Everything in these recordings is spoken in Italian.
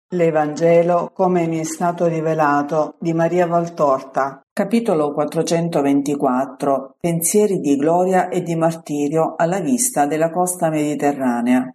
L'Evangelo come mi è stato rivelato di Maria Valtorta. Capitolo 424. Pensieri di gloria e di martirio alla vista della costa mediterranea.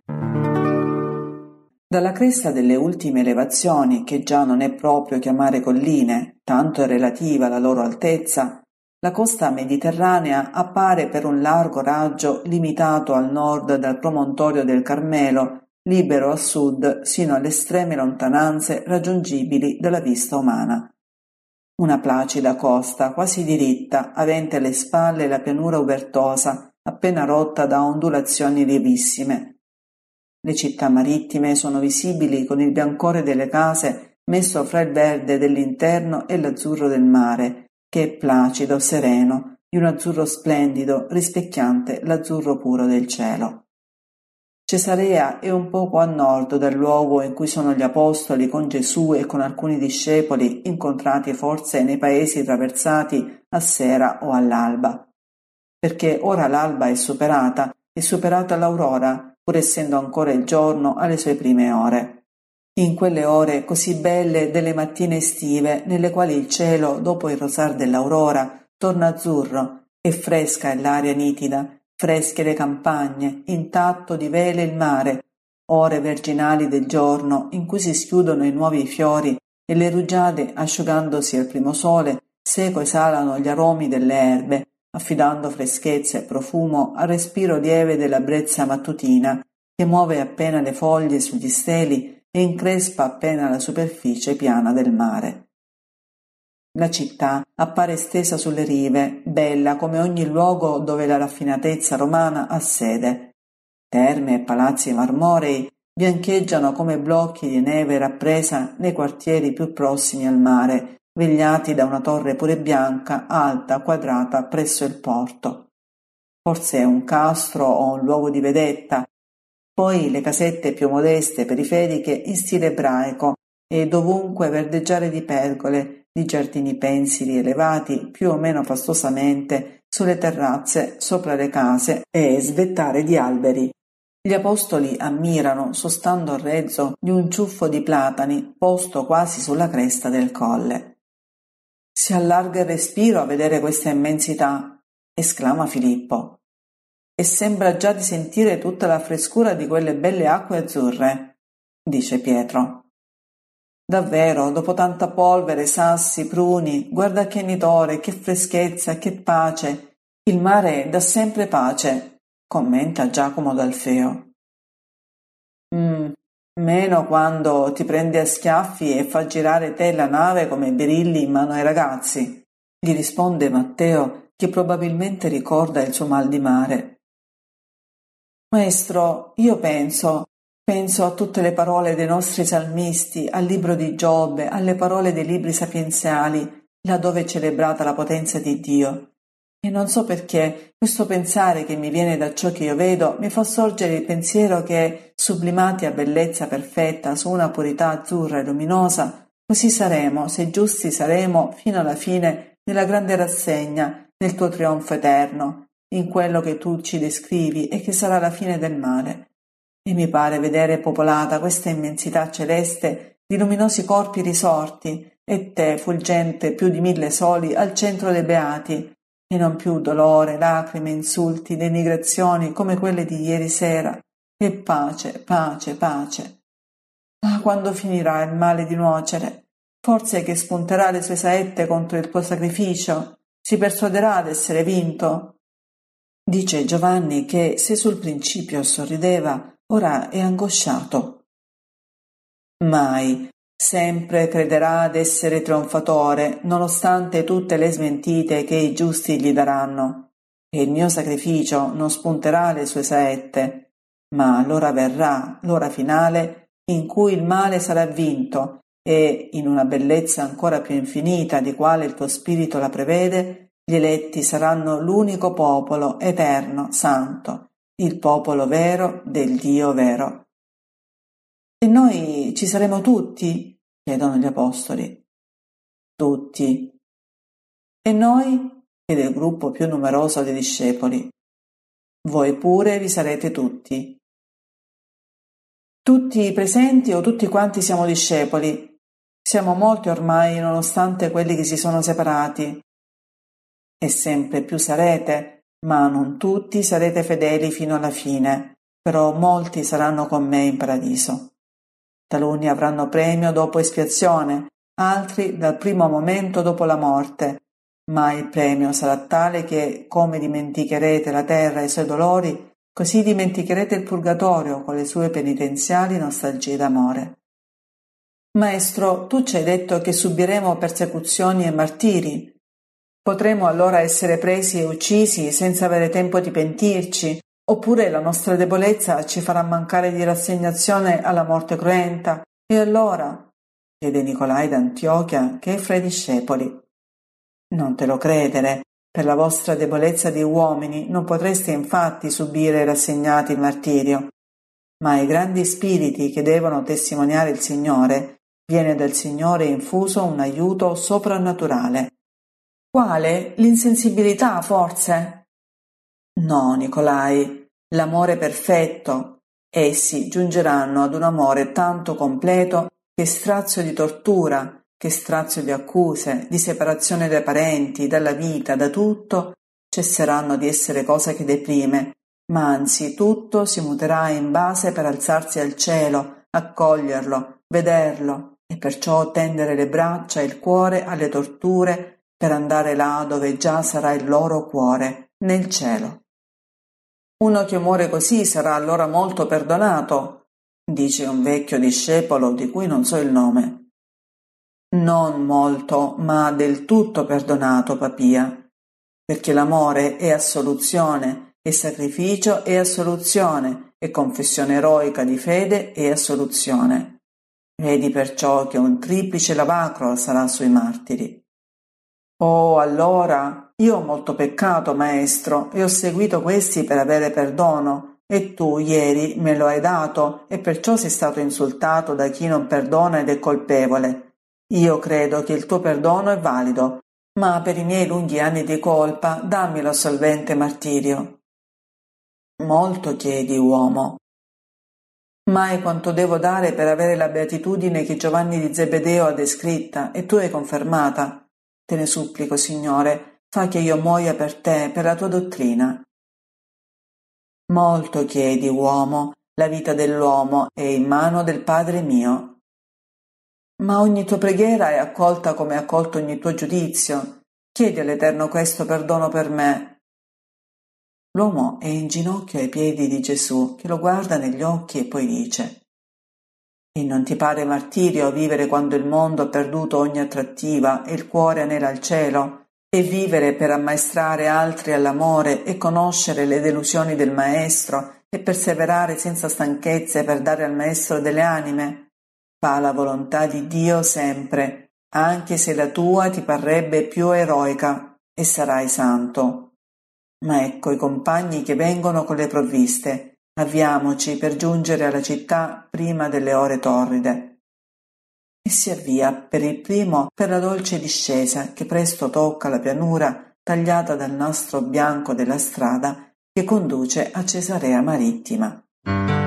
Dalla cresta delle ultime elevazioni, che già non è proprio chiamare colline, tanto è relativa la loro altezza, la costa mediterranea appare per un largo raggio limitato al nord dal promontorio del Carmelo, libero a sud sino alle estreme lontananze raggiungibili dalla vista umana. Una placida costa, quasi diritta, avente alle spalle la pianura ubertosa, appena rotta da ondulazioni lievissime. Le città marittime sono visibili con il biancore delle case messo fra il verde dell'interno e l'azzurro del mare, che è placido, sereno, di un azzurro splendido, rispecchiante l'azzurro puro del cielo. Cesarea è un poco a nord dal luogo in cui sono gli apostoli con Gesù e con alcuni discepoli incontrati forse nei paesi traversati a sera o all'alba. Perché ora l'alba è superata l'aurora, pur essendo ancora il giorno alle sue prime ore. In quelle ore così belle delle mattine estive, nelle quali il cielo, dopo il rosar dell'aurora, torna azzurro, e fresca è l'aria nitida, fresche le campagne, intatto di vele il mare, ore virginali del giorno in cui si schiudono i nuovi fiori e le rugiade, asciugandosi al primo sole, seco esalano gli aromi delle erbe, affidando freschezza e profumo al respiro lieve della brezza mattutina che muove appena le foglie sugli steli e increspa appena la superficie piana del mare. La città appare stesa sulle rive, bella come ogni luogo dove la raffinatezza romana ha sede. Terme e palazzi marmorei biancheggiano come blocchi di neve rappresa nei quartieri più prossimi al mare, vegliati da una torre pure bianca, alta, quadrata, presso il porto. Forse è un castro o un luogo di vedetta. Poi le casette più modeste, periferiche, in stile ebraico, e dovunque verdeggiare di pergole, di giardini pensili elevati più o meno fastosamente sulle terrazze sopra le case e svettare di alberi. Gli apostoli ammirano, sostando a rezzo di un ciuffo di platani posto quasi sulla cresta del colle. Si allarga il respiro a vedere questa immensità, esclama Filippo, e sembra già di sentire tutta la frescura di quelle belle acque azzurre, dice Pietro. Davvero, dopo tanta polvere, sassi, pruni, guarda che nitore, che freschezza, che pace. Il mare dà sempre pace, commenta Giacomo d'Alfeo. Meno quando ti prende a schiaffi e fa girare te la nave come birilli in mano ai ragazzi, gli risponde Matteo, che probabilmente ricorda il suo mal di mare. Maestro, io penso a tutte le parole dei nostri salmisti, al libro di Giobbe, alle parole dei libri sapienziali, laddove è celebrata la potenza di Dio. E non so perché questo pensare che mi viene da ciò che io vedo mi fa sorgere il pensiero che, sublimati a bellezza perfetta su una purità azzurra e luminosa, così saremo, se giusti saremo, fino alla fine, nella grande rassegna, nel tuo trionfo eterno, in quello che tu ci descrivi e che sarà la fine del male. E mi pare vedere popolata questa immensità celeste di luminosi corpi risorti, e te, fulgente più di 1000 soli, al centro dei beati, e non più dolore, lacrime, insulti, denigrazioni come quelle di ieri sera, e pace, pace, pace. Ah, quando finirà il male di nuocere? Forse che spunterà le sue saette contro il tuo sacrificio? Si persuaderà ad essere vinto? Dice Giovanni che, se sul principio sorrideva, ora è angosciato. Mai, sempre crederà ad essere trionfatore, nonostante tutte le smentite che i giusti gli daranno. E il mio sacrificio non spunterà le sue saette, ma l'ora verrà, l'ora finale, in cui il male sarà vinto, e, in una bellezza ancora più infinita di quale il tuo spirito la prevede, gli eletti saranno l'unico popolo eterno, santo, il popolo vero del Dio vero. E noi ci saremo tutti? Chiedono gli apostoli. Tutti. E noi? Chiede il gruppo più numeroso dei discepoli. Voi pure vi sarete tutti. Tutti presenti o tutti quanti siamo discepoli. Siamo molti ormai, nonostante quelli che si sono separati. E sempre più sarete, ma non tutti sarete fedeli fino alla fine, però molti saranno con me in paradiso. Taluni avranno premio dopo espiazione, altri dal primo momento dopo la morte, ma il premio sarà tale che, come dimenticherete la terra e i suoi dolori, così dimenticherete il purgatorio con le sue penitenziali nostalgie d'amore. Maestro, tu ci hai detto che subiremo persecuzioni e martiri. Potremo allora essere presi e uccisi senza avere tempo di pentirci, oppure la nostra debolezza ci farà mancare di rassegnazione alla morte cruenta. E allora? Chiede Nicolai d'Antiochia, che è fra i discepoli. Non te lo credere. Per la vostra debolezza di uomini non potreste infatti subire rassegnati il martirio. Ma ai grandi spiriti che devono testimoniare il Signore, viene dal Signore infuso un aiuto soprannaturale. Quale? L'insensibilità, forse? No, Nicolai, l'amore perfetto. Essi giungeranno ad un amore tanto completo che strazio di tortura, che strazio di accuse, di separazione dai parenti, dalla vita, da tutto, cesseranno di essere cosa che deprime, ma anzi tutto si muterà in base per alzarsi al cielo, accoglierlo, vederlo e perciò tendere le braccia e il cuore alle torture per andare là dove già sarà il loro cuore, nel cielo. Uno che muore così sarà allora molto perdonato, dice un vecchio discepolo di cui non so il nome. Non molto, ma del tutto perdonato, papia, perché l'amore è assoluzione, e sacrificio è assoluzione, e confessione eroica di fede è assoluzione. Vedi perciò che un triplice lavacro sarà sui martiri. Oh, allora, io ho molto peccato, maestro, e ho seguito questi per avere perdono, e tu ieri me lo hai dato, e perciò sei stato insultato da chi non perdona ed è colpevole. Io credo che il tuo perdono è valido, ma per i miei lunghi anni di colpa dammi l'assolvente martirio. Molto chiedi, uomo. Mai quanto devo dare per avere la beatitudine che Giovanni di Zebedeo ha descritta, e tu hai confermata. Te ne supplico, Signore, fa che io muoia per te, per la tua dottrina. Molto chiedi, uomo, la vita dell'uomo è in mano del Padre mio. Ma ogni tua preghiera è accolta come è accolto ogni tuo giudizio. Chiedi all'Eterno questo perdono per me. L'uomo è in ginocchio ai piedi di Gesù, che lo guarda negli occhi e poi dice: E non ti pare martirio vivere quando il mondo ha perduto ogni attrattiva e il cuore anela al cielo, e vivere per ammaestrare altri all'amore e conoscere le delusioni del Maestro e perseverare senza stanchezze per dare al Maestro delle anime? Fa la volontà di Dio sempre, anche se la tua ti parrebbe più eroica, e sarai santo. Ma ecco i compagni che vengono con le provviste. Avviamoci per giungere alla città prima delle ore torride. E si avvia per il primo per la dolce discesa che presto tocca la pianura tagliata dal nastro bianco della strada che conduce a Cesarea Marittima.